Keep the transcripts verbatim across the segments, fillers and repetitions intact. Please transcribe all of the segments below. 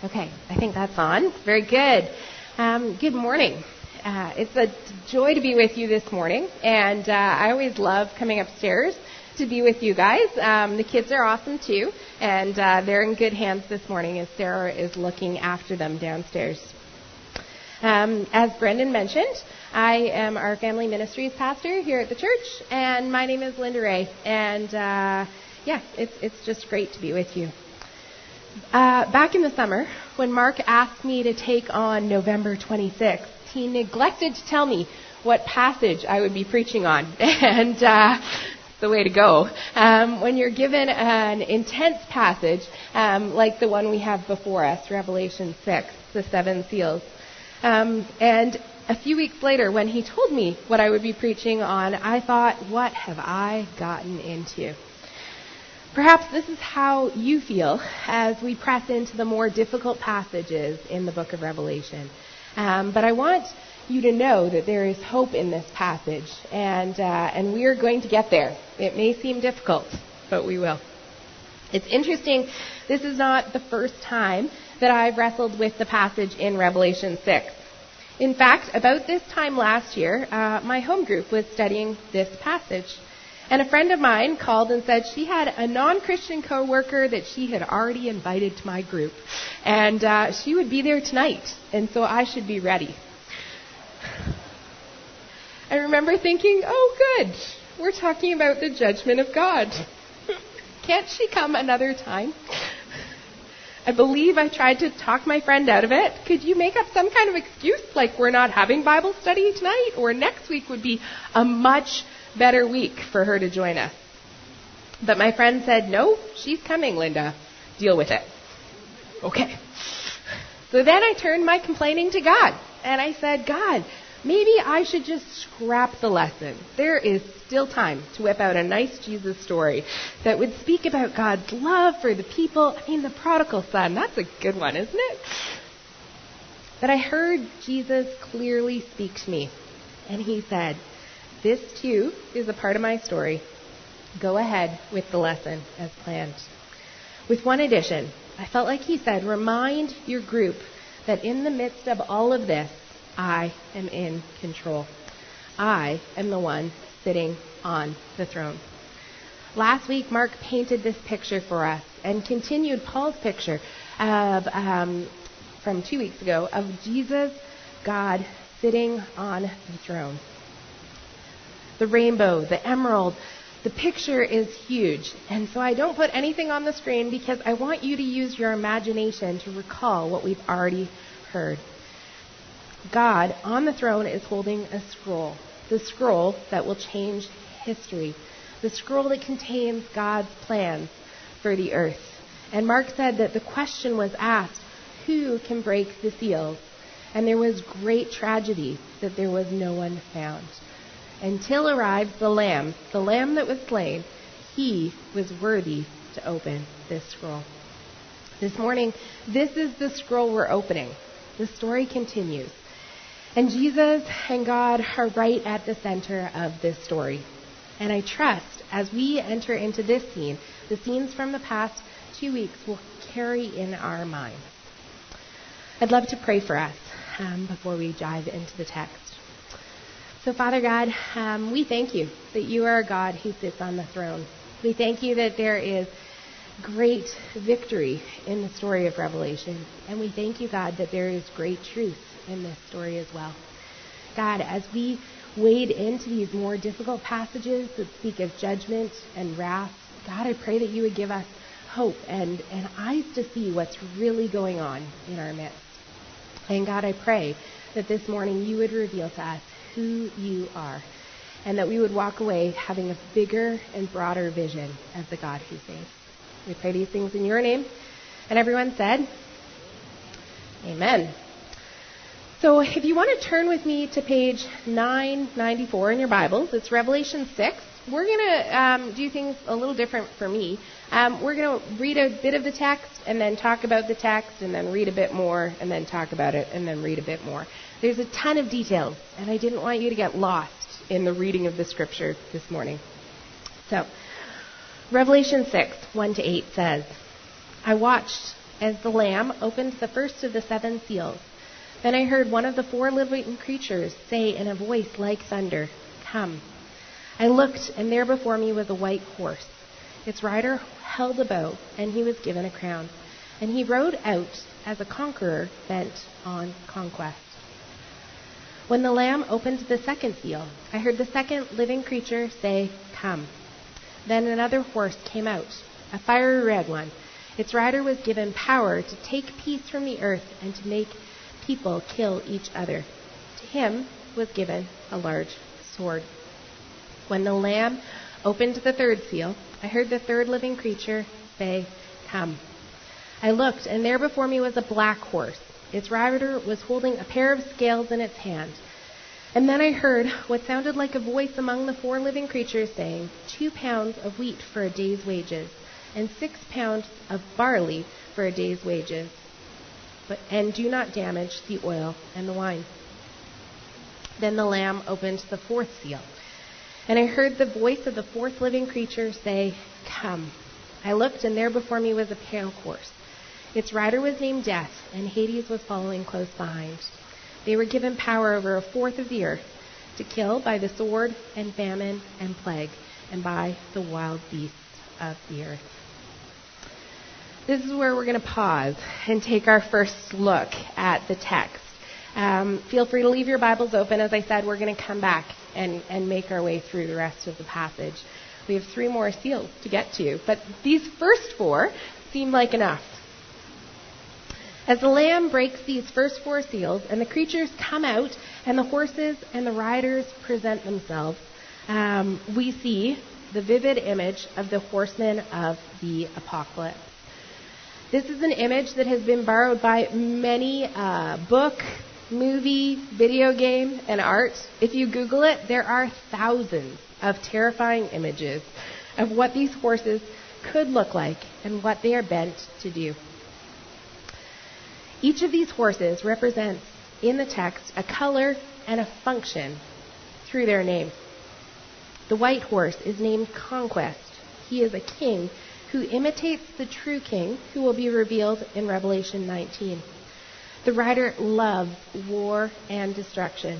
Okay, I think that's on. Very good. Um, good morning. Uh, it's a joy to be with you this morning, and uh, I always love coming upstairs to be with you guys. Um, the kids are awesome too, and uh, they're in good hands this morning as Sarah is looking after them downstairs. Um, as Brendan mentioned, I am our family ministries pastor here at the church, and my name is Linda Ray, and uh, yeah, it's it's just great to be with you. Uh, back in the summer, when Mark asked me to take on November twenty-sixth, he neglected to tell me what passage I would be preaching on, and uh, the way to go. Um, when you're given an intense passage, um, like the one we have before us, Revelation six, the seven seals. Um, and a few weeks later, when he told me what I would be preaching on, I thought, what have I gotten into? Perhaps this is how you feel as we press into the more difficult passages in the book of Revelation. Um, but I want you to know that there is hope in this passage, and uh, and we are going to get there. It may seem difficult, but we will. It's interesting, this is not the first time that I've wrestled with the passage in Revelation six. In fact, about this time last year, uh, my home group was studying this passage. And a friend of mine called and said she had a non-Christian coworker that she had already invited to my group. And uh, she would be there tonight, and so I should be ready. I remember thinking, oh good, we're talking about the judgment of God. Can't she come another time? I believe I tried to talk my friend out of it. Could you make up some kind of excuse, like we're not having Bible study tonight, or next week would be a much better week for her to join us? But my friend said, no, she's coming, Linda. Deal with it. Okay. So then I turned my complaining to God, and I said, God, maybe I should just scrap the lesson. There is still time to whip out a nice Jesus story that would speak about God's love for the people. I mean, the prodigal son, that's a good one, isn't it? But I heard Jesus clearly speak to me, and he said, this too is a part of my story. Go ahead with the lesson as planned. With one addition, I felt like he said, remind your group that in the midst of all of this, I am in control. I am the one sitting on the throne. Last week, Mark painted this picture for us and continued Paul's picture of um, from two weeks ago of Jesus, God, sitting on the throne. The rainbow, the emerald, the picture is huge. And so I don't put anything on the screen because I want you to use your imagination to recall what we've already heard. God on the throne is holding a scroll, the scroll that will change history, the scroll that contains God's plans for the earth. And Mark said that the question was asked, who can break the seals? And there was great tragedy that there was no one found. Until arrives the Lamb, the Lamb that was slain, he was worthy to open this scroll. This morning, this is the scroll we're opening. The story continues. And Jesus and God are right at the center of this story. And I trust as we enter into this scene, the scenes from the past two weeks will carry in our minds. I'd love to pray for us um, before we dive into the text. So, Father God, um, we thank you that you are a God who sits on the throne. We thank you that there is great victory in the story of Revelation. And we thank you, God, that there is great truth in this story as well. God, as we wade into these more difficult passages that speak of judgment and wrath, God, I pray that you would give us hope and, and eyes to see what's really going on in our midst. And God, I pray that this morning you would reveal to us who you are, and that we would walk away having a bigger and broader vision of the God who saves. We pray these things in your name. And everyone said, amen. So if you want to turn with me to page nine ninety-four in your Bibles, it's Revelation six. We're going to um, do things a little different for me. Um, we're going to read a bit of the text and then talk about the text and then read a bit more and then talk about it and then read a bit more. There's a ton of details, and I didn't want you to get lost in the reading of the scripture this morning. So, Revelation six, one to eight says, I watched as the Lamb opened the first of the seven seals. Then I heard one of the four living creatures say in a voice like thunder, "Come." I looked, and there before me was a white horse. Its rider held a bow, and he was given a crown. And he rode out as a conqueror bent on conquest. When the Lamb opened the second seal, I heard the second living creature say, "Come." Then another horse came out, a fiery red one. Its rider was given power to take peace from the earth and to make people kill each other. To him was given a large sword. When the Lamb opened the third seal, I heard the third living creature say, "Come." I looked, and there before me was a black horse. Its rider was holding a pair of scales in its hand. And then I heard what sounded like a voice among the four living creatures saying, "Two pounds of wheat for a day's wages, and six pounds of barley for a day's wages. But and do not damage the oil and the wine." Then the Lamb opened the fourth seal. And I heard the voice of the fourth living creature say, "Come." I looked, and there before me was a pale horse. Its rider was named Death, and Hades was following close behind. They were given power over a fourth of the earth, to kill by the sword and famine and plague, and by the wild beasts of the earth. This is where we're going to pause and take our first look at the text. Um, feel free to leave your Bibles open. As I said, we're going to come back and, and make our way through the rest of the passage. We have three more seals to get to, but these first four seem like enough. As the Lamb breaks these first four seals, and the creatures come out, and the horses and the riders present themselves, um, we see the vivid image of the horsemen of the apocalypse. This is an image that has been borrowed by many uh, book, movie, video game, and art. If you Google it, there are thousands of terrifying images of what these horses could look like and what they are bent to do. Each of these horses represents, in the text, a color and a function through their name. The white horse is named Conquest. He is a king who imitates the true king who will be revealed in Revelation nineteen. The rider loves war and destruction.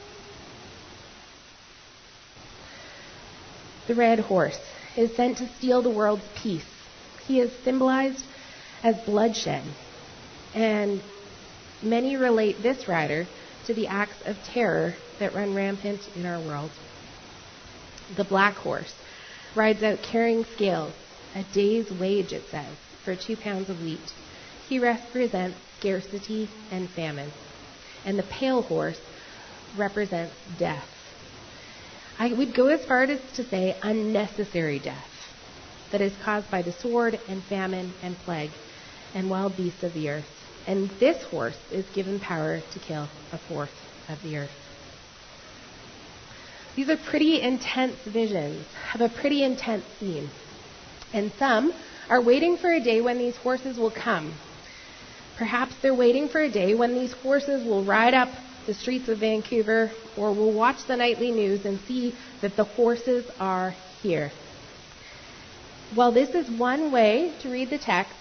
The red horse is sent to steal the world's peace. He is symbolized as bloodshed. And many relate this rider to the acts of terror that run rampant in our world. The black horse rides out carrying scales, a day's wage, it says, for two pounds of wheat. He represents scarcity and famine. And the pale horse represents death. I would go as far as to say unnecessary death that is caused by the sword and famine and plague and wild beasts of the earth. And this horse is given power to kill a fourth of the earth. These are pretty intense visions of a pretty intense scene. And some are waiting for a day when these horses will come. Perhaps they're waiting for a day when these horses will ride up the streets of Vancouver, or will watch the nightly news and see that the horses are here. While this is one way to read the text,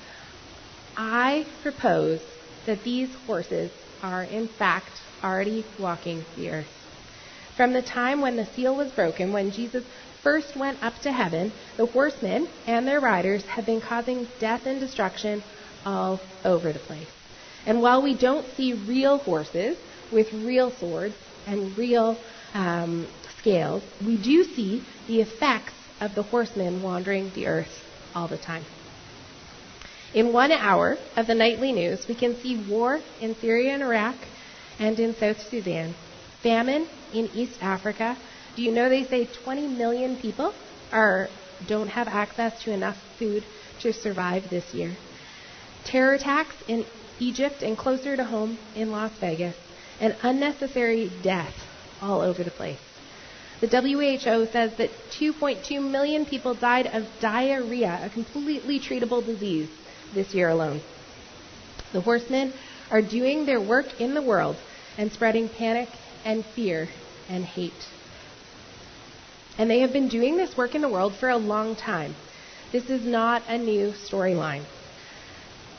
I propose that these horses are in fact already walking the earth. From the time when the seal was broken, when Jesus first went up to heaven, the horsemen and their riders have been causing death and destruction all over the place. And while we don't see real horses with real swords and real um, scales, we do see the effects of the horsemen wandering the earth all the time. In one hour of the nightly news, we can see war in Syria and Iraq and in South Sudan, famine in East Africa. Do you know they say twenty million people are don't have access to enough food to survive this year? Terror attacks in Egypt and closer to home in Las Vegas, and unnecessary death all over the place. The W H O says that two point two million people died of diarrhea, a completely treatable disease, this year alone. The horsemen are doing their work in the world and spreading panic and fear and hate. And they have been doing this work in the world for a long time. This is not a new storyline.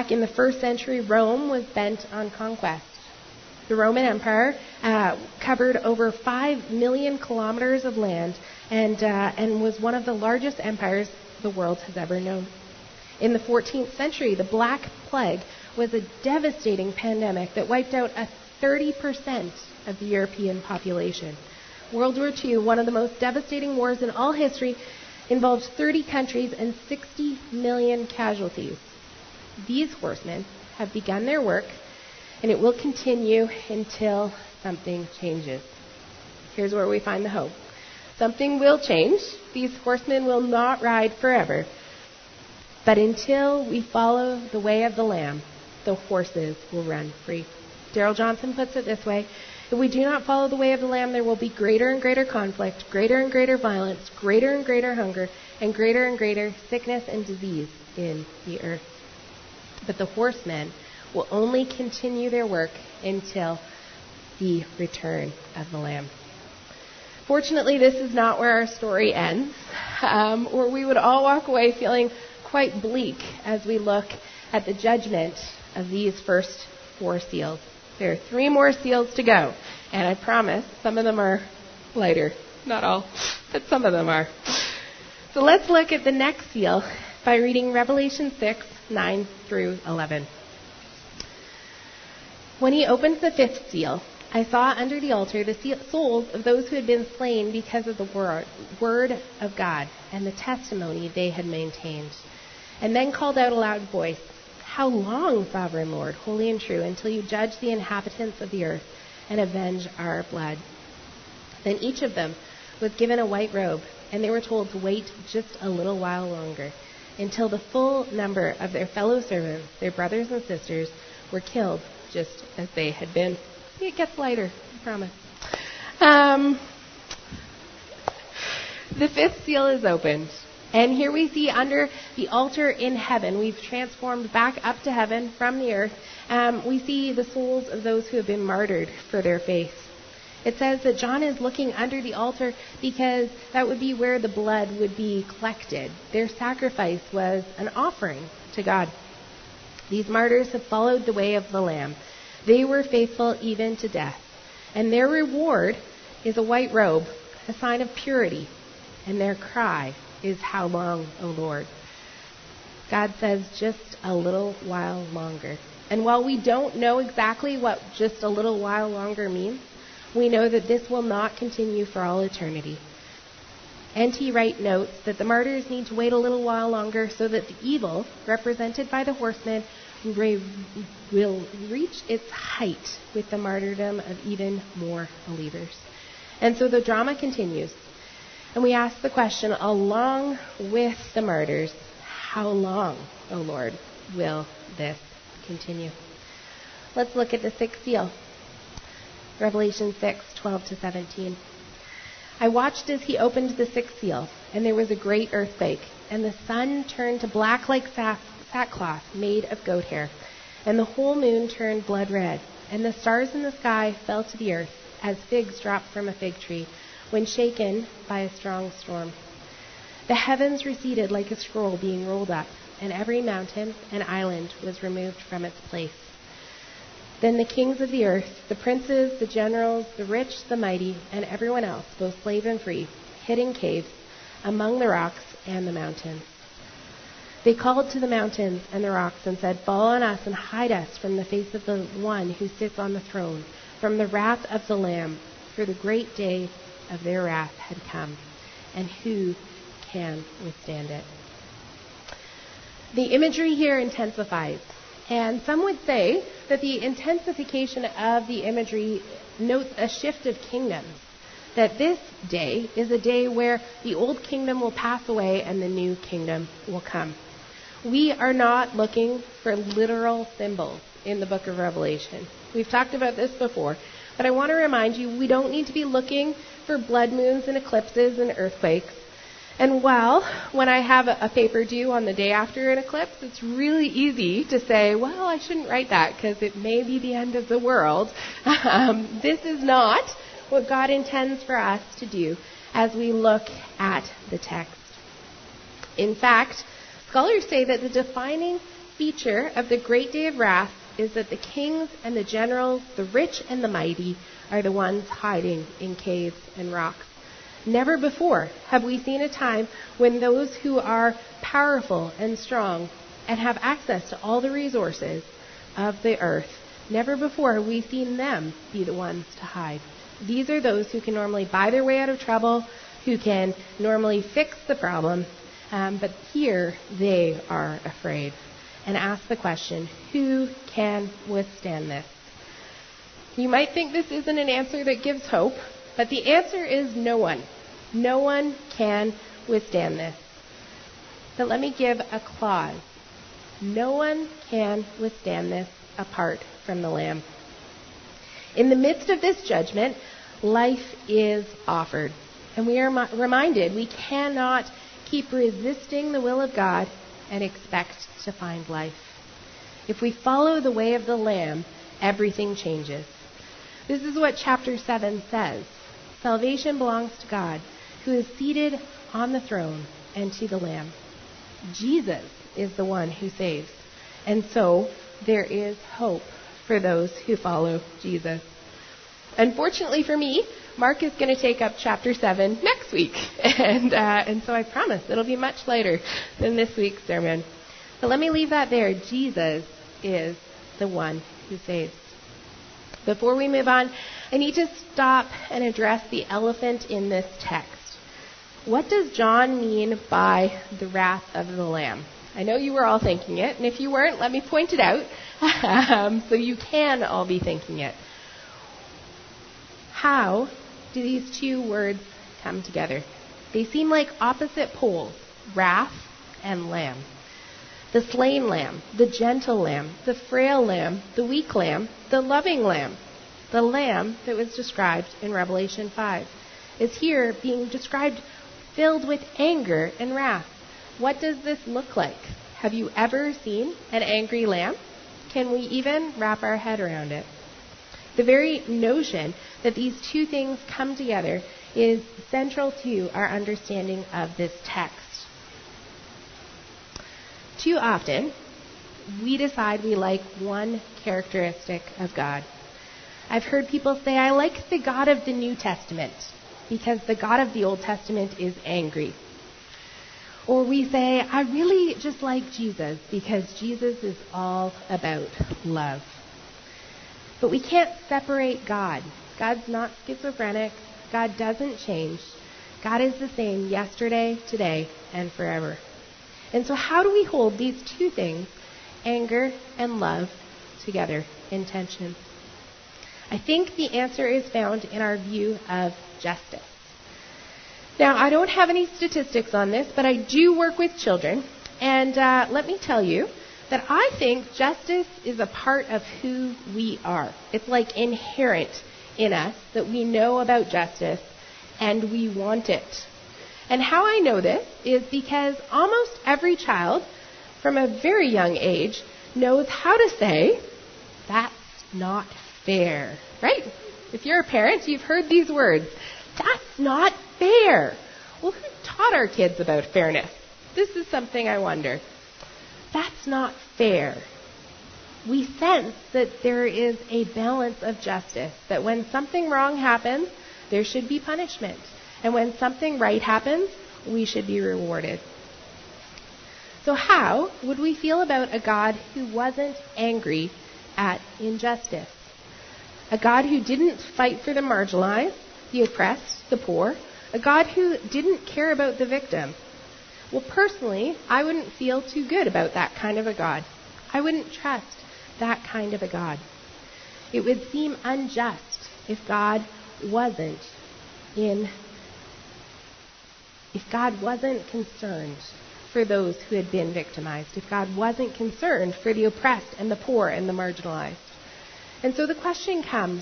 back in the first century, Rome was bent on conquest. The Roman Empire uh, covered over five million kilometers of land and, uh, and was one of the largest empires the world has ever known. In the fourteenth century, the Black Plague was a devastating pandemic that wiped out a thirty percent of the European population. World War Two, one of the most devastating wars in all history, involved thirty countries and sixty million casualties. These horsemen have begun their work, and it will continue until something changes. Here's where we find the hope. Something will change. These horsemen will not ride forever. But until we follow the way of the Lamb, the horses will run free. Darrell Johnson puts it this way: if we do not follow the way of the Lamb, there will be greater and greater conflict, greater and greater violence, greater and greater hunger, and greater and greater sickness and disease in the earth. But the horsemen will only continue their work until the return of the Lamb. Fortunately, this is not where our story ends, um, or we would all walk away feeling quite bleak as we look at the judgment of these first four seals. There are three more seals to go, and I promise some of them are lighter. Not all, but some of them are. So let's look at the next seal by reading Revelation six, nine through eleven. When he opened the fifth seal, I saw under the altar the souls of those who had been slain because of the word, word of God and the testimony they had maintained. And then called out a loud voice, "How long, sovereign Lord, holy and true, until you judge the inhabitants of the earth and avenge our blood?" Then each of them was given a white robe, and they were told to wait just a little while longer, until the full number of their fellow servants, their brothers and sisters, were killed just as they had been. See, it gets lighter, I promise. Um, the fifth seal is opened. And here we see under the altar in heaven, we've transformed back up to heaven from the earth. Um, we see the souls of those who have been martyred for their faith. It says that John is looking under the altar because that would be where the blood would be collected. Their sacrifice was an offering to God. These martyrs have followed the way of the Lamb. They were faithful even to death. And their reward is a white robe, a sign of purity. And their cry is, "How long, O Lord?" God says, just a little while longer. And while we don't know exactly what just a little while longer means, we know that this will not continue for all eternity. N T Wright notes that the martyrs need to wait a little while longer so that the evil, represented by the horsemen, will reach its height with the martyrdom of even more believers. And so the drama continues. And we ask the question, along with the martyrs, how long, O Lord, will this continue? Let's look at the sixth seal. Revelation six, twelve to seventeen. I watched as he opened the sixth seal, and there was a great earthquake, and the sun turned to black like sackcloth made of goat hair, and the whole moon turned blood red, and the stars in the sky fell to the earth as figs drop from a fig tree when shaken by a strong storm. The heavens receded like a scroll being rolled up, and every mountain and island was removed from its place. Then the kings of the earth, the princes, the generals, the rich, the mighty, and everyone else, both slave and free, hid in caves among the rocks and the mountains. They called to the mountains and the rocks and said, "Fall on us and hide us from the face of the one who sits on the throne, from the wrath of the Lamb, for the great day of their wrath had come, and who can withstand it?" The imagery here intensifies, and some would say that the intensification of the imagery notes a shift of kingdoms, that this day is a day where the old kingdom will pass away and the new kingdom will come. We are not looking for literal symbols in the book of Revelation. We've talked about this before. But I want to remind you, we don't need to be looking for blood moons and eclipses and earthquakes. And while when I have a paper due on the day after an eclipse, it's really easy to say, well, I shouldn't write that because it may be the end of the world. Um, this is not what God intends for us to do as we look at the text. In fact, scholars say that the defining feature of the great day of wrath is that the kings and the generals, the rich and the mighty, are the ones hiding in caves and rocks. Never before have we seen a time when those who are powerful and strong and have access to all the resources of the earth, never before have we seen them be the ones to hide. These are those who can normally buy their way out of trouble, who can normally fix the problem, um, but here they are afraid and ask the question, who can withstand this? You might think this isn't an answer that gives hope, but the answer is no one. No one can withstand this. But let me give a clause. No one can withstand this apart from the Lamb. In the midst of this judgment, life is offered. And we are mi- reminded we cannot keep resisting the will of God and expect to find life. If we follow the way of the Lamb, everything changes. This is what chapter seven says. Salvation belongs to God, who is seated on the throne, and to the Lamb. Jesus is the one who saves. And so there is hope for those who follow Jesus. Unfortunately for me, Mark is going to take up chapter seven next week. And, uh, and so I promise it'll be much lighter than this week's sermon. But let me leave that there. Jesus is the one who saves. Before we move on, I need to stop and address the elephant in this text. What does John mean by the wrath of the Lamb? I know you were all thinking it, and if you weren't, let me point it out um, so you can all be thinking it. How do these two words come together? They seem like opposite poles, wrath and lamb. The slain lamb, the gentle lamb, the frail lamb, the weak lamb, the loving lamb. The lamb that was described in Revelation five is here being described filled with anger and wrath. What does this look like? Have you ever seen an angry lamb? Can we even wrap our head around it? The very notion that these two things come together is central to our understanding of this text. Too often, we decide we like one characteristic of God. I've heard people say, I like the God of the New Testament because the God of the Old Testament is angry. Or we say, I really just like Jesus because Jesus is all about love. But we can't separate God. God's not schizophrenic. God doesn't change. God is the same yesterday, today, and forever. And so how do we hold these two things, anger and love, together in tension? I think the answer is found in our view of justice. Now, I don't have any statistics on this, but I do work with children. And uh, let me tell you that I think justice is a part of who we are. It's like inherent in us that we know about justice and we want it. And how I know this is because almost every child from a very young age knows how to say, that's not fair, right? If you're a parent, you've heard these words. That's not fair. Well, who taught our kids about fairness? This is something I wonder. That's not fair. We sense that there is a balance of justice, that when something wrong happens, there should be punishment. And when something right happens, we should be rewarded. So how would we feel about a God who wasn't angry at injustice? A God who didn't fight for the marginalized, the oppressed, the poor. A God who didn't care about the victim. Well, personally, I wouldn't feel too good about that kind of a God. I wouldn't trust that kind of a God. It would seem unjust if God wasn't in, if God wasn't concerned for those who had been victimized, if God wasn't concerned for the oppressed and the poor and the marginalized. And so the question comes,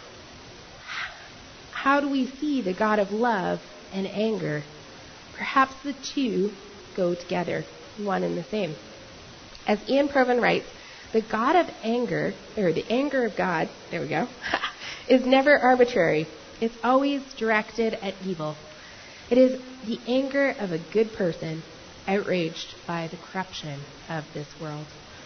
how do we see the God of love and anger? Perhaps the two go together, one and the same. As Ian Provan writes, the God of anger, or the anger of God, there we go, is never arbitrary. It's always directed at evil. It is the anger of a good person outraged by the corruption of this world.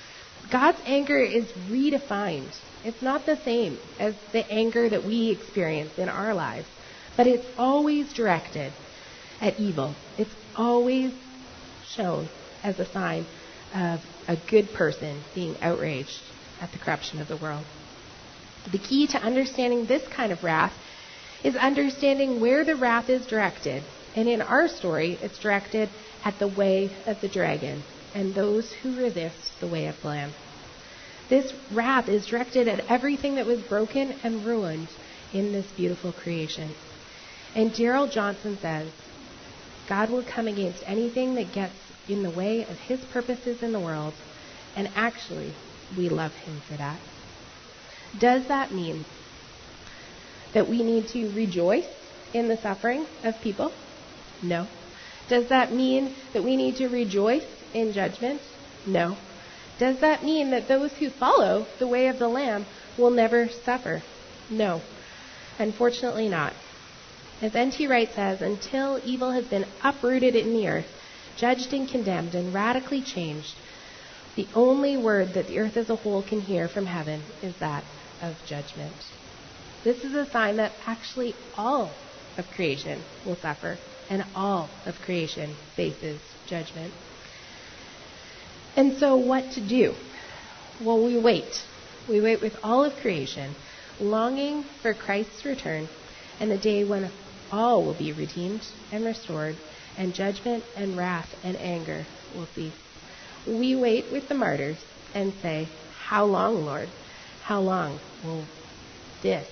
God's anger is redefined. It's not the same as the anger that we experience in our lives, but it's always directed at evil. It's always shown as a sign of a good person being outraged at the corruption of the world. The key to understanding this kind of wrath is understanding where the wrath is directed. And in our story, it's directed at the way of the dragon and those who resist the way of the Lamb. This wrath is directed at everything that was broken and ruined in this beautiful creation. And Darrell Johnson says, God will come against anything that gets in the way of his purposes in the world, and actually, we love him for that. Does that mean that we need to rejoice in the suffering of people? No. Does that mean that we need to rejoice in judgment? No. Does that mean that those who follow the way of the Lamb will never suffer? No. Unfortunately not. As N T Wright says, until evil has been uprooted in the earth, judged and condemned and radically changed, the only word that the earth as a whole can hear from heaven is that of judgment. This is a sign that actually all of creation will suffer, and all of creation faces judgment. And so what to do? Well, we wait. We wait with all of creation, longing for Christ's return and the day when all will be redeemed and restored, and judgment and wrath and anger will cease. We wait with the martyrs and say, how long, Lord? How long will this,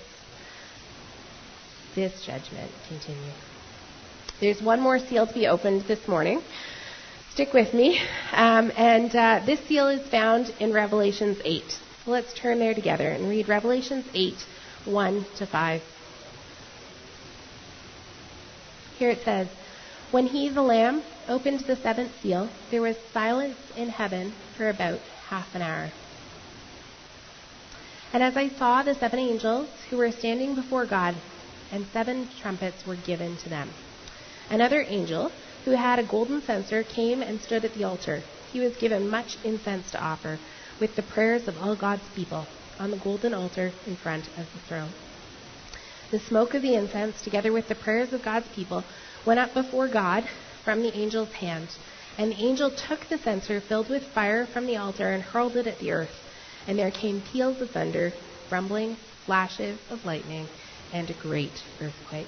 this judgment continue? There's one more seal to be opened this morning. Stick with me. Um, and uh, this seal is found in Revelations eight. So let's turn there together and read Revelations eight, one to five. Here it says, when he, the Lamb, opened the seventh seal, there was silence in heaven for about half an hour. And as I saw the seven angels who were standing before God, and seven trumpets were given to them. Another angel, who had a golden censer, came and stood at the altar. He was given much incense to offer, with the prayers of all God's people, on the golden altar in front of the throne. The smoke of the incense, together with the prayers of God's people, went up before God from the angel's hand. And the angel took the censer filled with fire from the altar and hurled it at the earth. And there came peals of thunder, rumbling, flashes of lightning, and a great earthquake.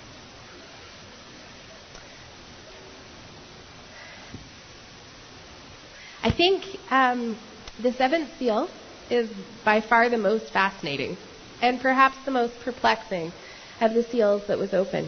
I think um, the seventh seal is by far the most fascinating and perhaps the most perplexing of the seals that was opened.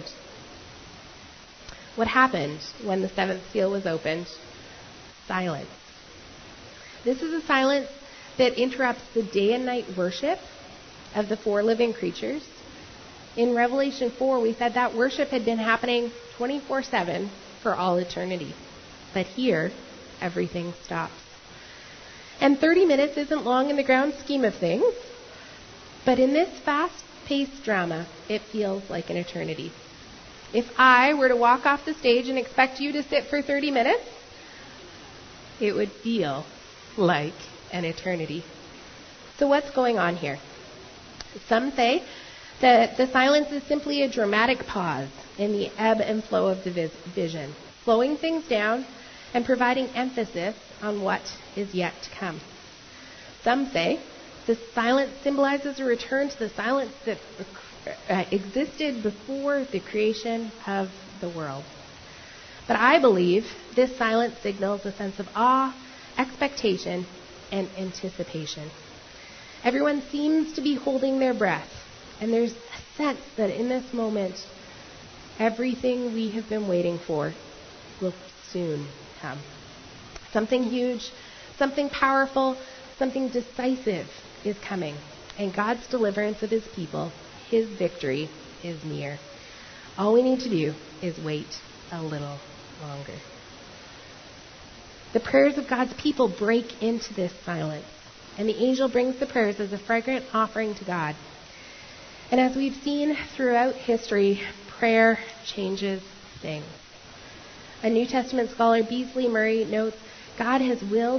What happened when the seventh seal was opened? Silence. This is a silence that interrupts the day and night worship of the four living creatures. In Revelation four, we said that worship had been happening twenty-four seven for all eternity. But here, everything stops. And thirty minutes isn't long in the grand scheme of things, but in this fast-paced drama, it feels like an eternity. If I were to walk off the stage and expect you to sit for thirty minutes, it would feel like an eternity. So what's going on here? Some say that the silence is simply a dramatic pause in the ebb and flow of the vis- vision, slowing things down and providing emphasis on what is yet to come. Some say the silence symbolizes a return to the silence that uh, existed before the creation of the world. But I believe this silence signals a sense of awe, expectation, and anticipation. Everyone seems to be holding their breath, and there's a sense that in this moment, everything we have been waiting for will soon come. Something huge, something powerful, something decisive is coming, and God's deliverance of his people, his victory, is near. All we need to do is wait a little longer. The prayers of God's people break into this silence, and the angel brings the prayers as a fragrant offering to God. And as we've seen throughout history, prayer changes things. A New Testament scholar, Beasley Murray, notes, God has willed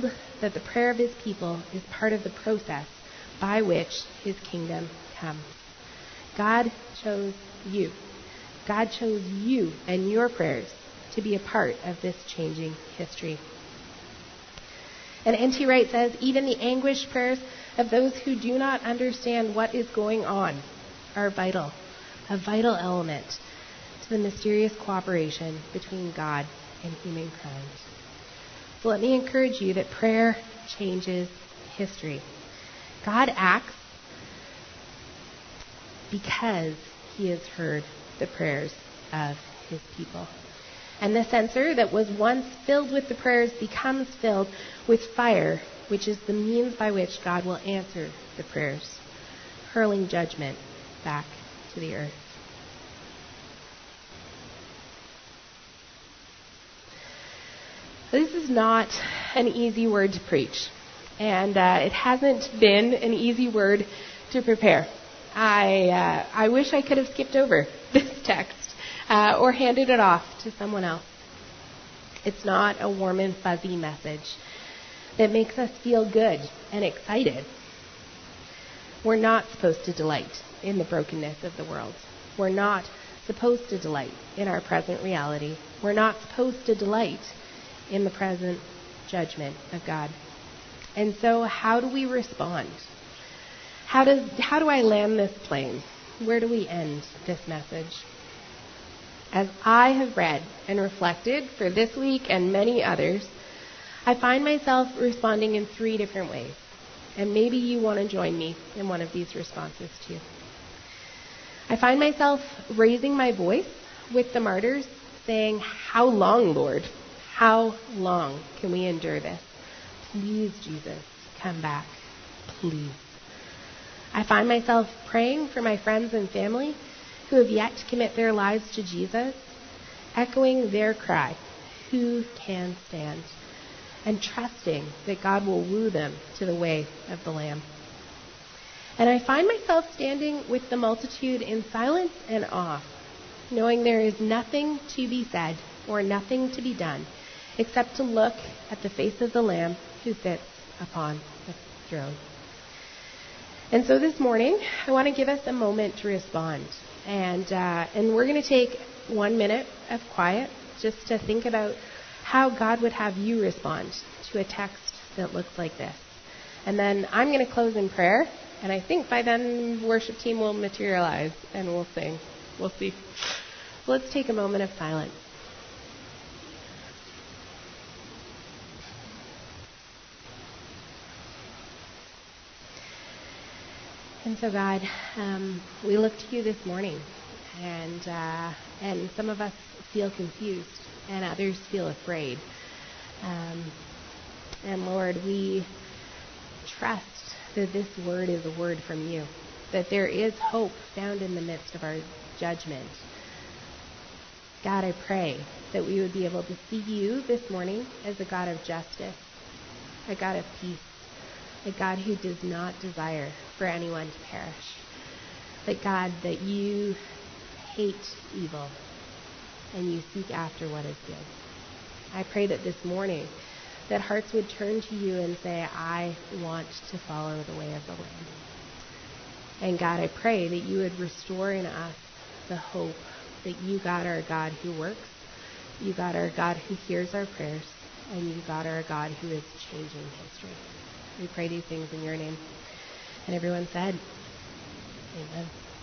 that the prayer of his people is part of the process by which his kingdom comes. God chose you. God chose you and your prayers to be a part of this changing history. And N T Wright says, even the anguished prayers of those who do not understand what is going on are vital, a vital element to the mysterious cooperation between God and humankind. So let me encourage you that prayer changes history. God acts because he has heard the prayers of his people. And the censer that was once filled with the prayers becomes filled with fire, which is the means by which God will answer the prayers, hurling judgment back to the earth. This is not an easy word to preach, and uh, it hasn't been an easy word to prepare. I uh, I wish I could have skipped over this text uh, or handed it off to someone else. It's not a warm and fuzzy message that makes us feel good and excited. We're not supposed to delight in the brokenness of the world. We're not supposed to delight in our present reality. We're not supposed to delight in the present judgment of God. And so how do we respond? How does how do I land this plane? Where do we end this message? As I have read and reflected for this week and many others, I find myself responding in three different ways. And maybe you want to join me in one of these responses too. I find myself raising my voice with the martyrs, saying, "How long, Lord? How long can we endure this? Please, Jesus, come back. Please." I find myself praying for my friends and family who have yet to commit their lives to Jesus, echoing their cry, "Who can stand?" and trusting that God will woo them to the way of the Lamb. And I find myself standing with the multitude in silence and awe, knowing there is nothing to be said or nothing to be done except to look at the face of the Lamb who sits upon the throne. And so this morning, I want to give us a moment to respond. And uh, and we're going to take one minute of quiet just to think about how God would have you respond to a text that looks like this. And then I'm going to close in prayer. And I think by then, the worship team will materialize and we'll sing. We'll see. Let's take a moment of silence. And so, God, um, we look to you this morning, and uh, and some of us feel confused, and others feel afraid. Um, and Lord, we trust that this word is a word from you, that there is hope found in the midst of our judgment. God, I pray that we would be able to see you this morning as a God of justice, a God of peace, a God who does not desire for anyone to perish. But God, that you hate evil and you seek after what is good. I pray that this morning that hearts would turn to you and say, "I want to follow the way of the Lamb." And God, I pray that you would restore in us the hope that you, God, are a God who works. You, God, are a God who hears our prayers. And you, God, are a God who is changing history. We pray these things in your name. And everyone said, amen.